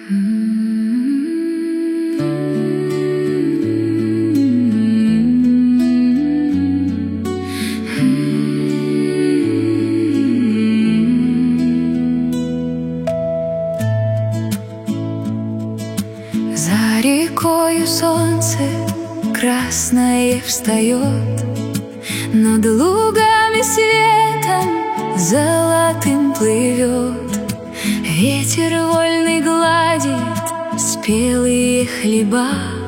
За рекою солнце красное встает, над лугами светом золотым плывет. Ветер вольный гладит спелые хлеба,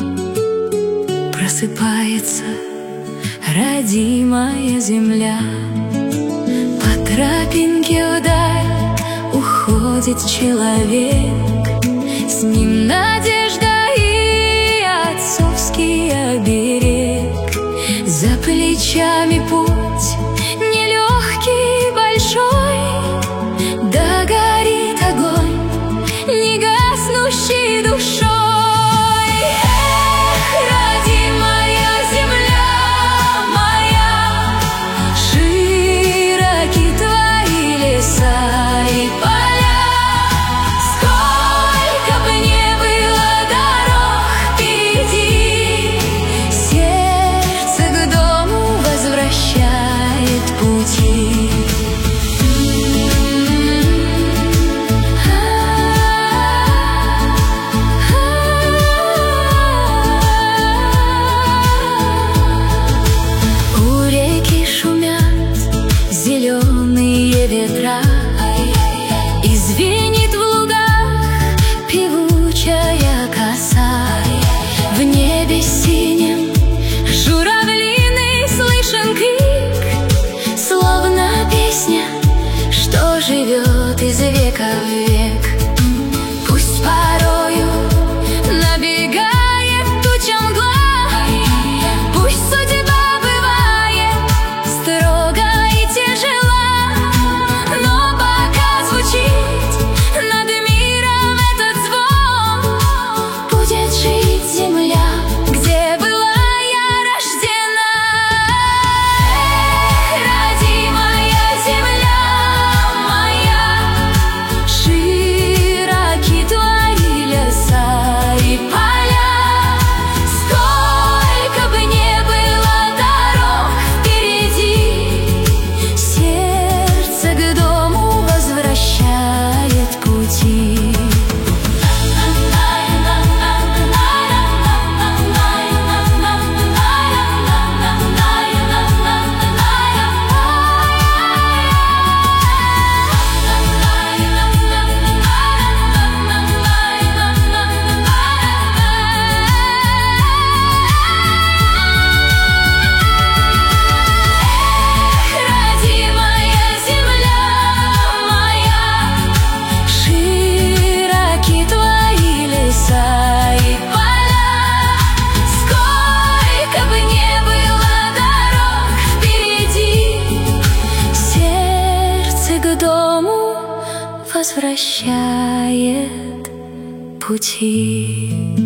просыпается родимая земля. По тропинке вдаль уходит человек, с ним надежда и отцовский оберег. За плечами путь нелегкий, большой, да горит огонь негаснущий душой. Эх, родимая земля моя, широки твои леса и поля. Сколько бы ни было дорог впереди, сердце к дому возвращает пути. У реки шумят зеленые ветра, и звенит в лугах певучая коса. В небе синем журавлиный слышен крик, словно песня, что живет из века в век. Пусть порою набегает туча мгла, пусть судьба бывает строга и тяжела, но пока звучит над миром этот звон, будет жить земля, где была я рождена. Эх, родимая земля моя, широки твои леса и поля. Сколько бы ни было дорог впереди, сердце к дому возвращает пути. Родимая земля моя, широки твои леса и поля. Сколько бы ни было дорог впереди, сердце к дому возвращает пути.